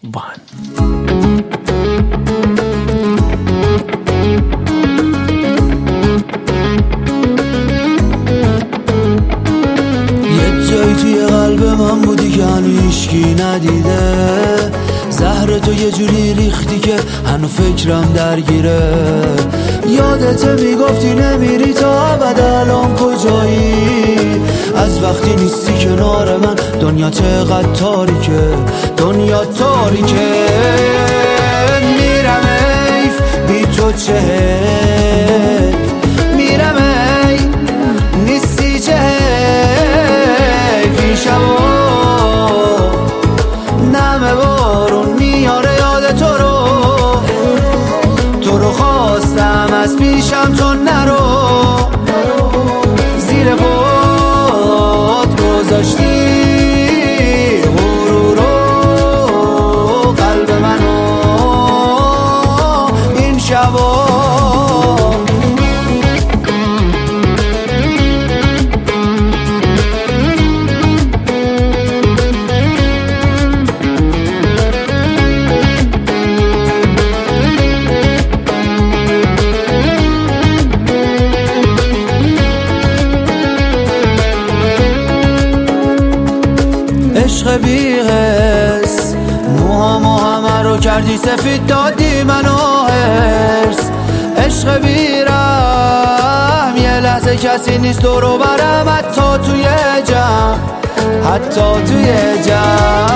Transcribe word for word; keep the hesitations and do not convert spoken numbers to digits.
one. توی قلب من بودی که هنو هیشکی ندیده، زهر تو یه جوری ریختی که هنو فکرم درگیره. یادت میگفتی نمیری تا ابد، الان کجایی؟ از وقتی نیستی کنار من دنیا چقدر تاریکه، دنیا تاریکه. میرم ایف بی تو چه میرم ای نیستی چه شبا نمه بارون میاره یاد تو رو، تو رو خواستم از پیشم تو نرو. زیر پات گذاشتی غرور و قلب منو این شبا. عشق بی‌حس موهامو همه رو کردی سفید، دادی منو هرس. عشق بی‌رحم یه لحظه کسی نیست دورو برم، حتی توی جمع، حتی توی جمع.